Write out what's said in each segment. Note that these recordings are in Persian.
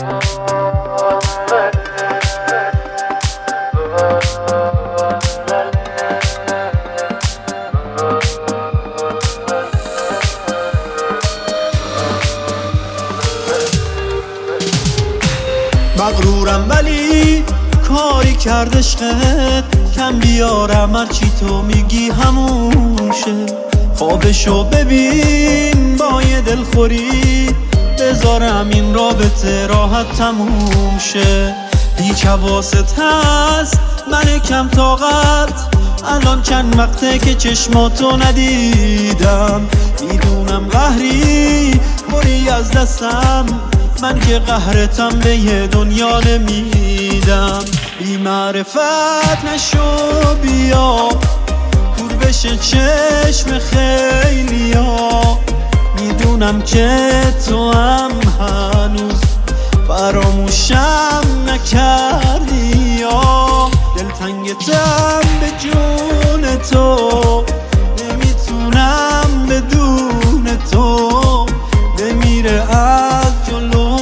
مغرورم ولی کاری کرد عشقت، کم بیارم هرچی تو میگی هموشه. خوابشو ببین با یه دلخوری، بذارم این رابطه راحت تموم شه. هیچ حواست هست من کم طاقت، الان چند وقته که چشماتو ندیدم. میدونم قهری بری از دستم، من که قهرتم به یه دنیا نمیدم. بی معرفت نشو بیا، دور بشه چشم خیلیا. میدونم که تو هم هنوز فراموشم نکردی یا دلتنگتم به جون تو، نمیتونم بدون تو. نمیره از جلو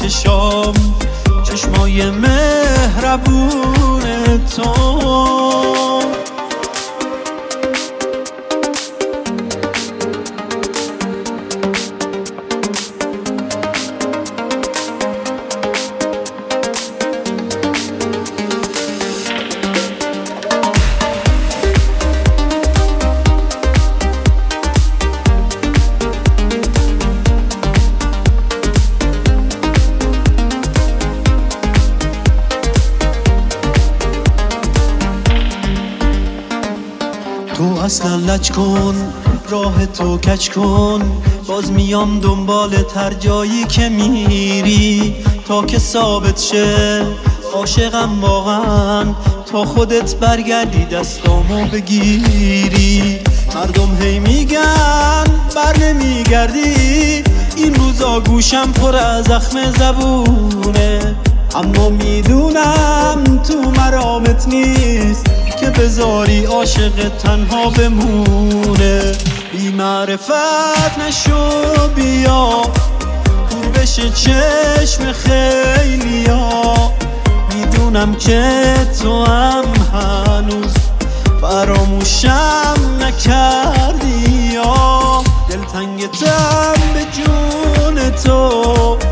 چشمای مهربون تو. تو اصلا لج کن، راه تو کج کن، باز میام دنبالت هر جایی که میری. تا که ثابت شه عاشقم واقعا، تا خودت برگردی دستامو بگیری. مردم هی میگن بر نمیگردی، این روزا گوشم پر از زخم زبونه. اما میدونم تو مرامت نیست که بذاری عاشق تنها بمونه. بی معرفت نشو بیا، دور بشه چشم خیلیا. میدونم که تو هم هنوز فراموشم نکردی یا دلتنگتم به جون تو.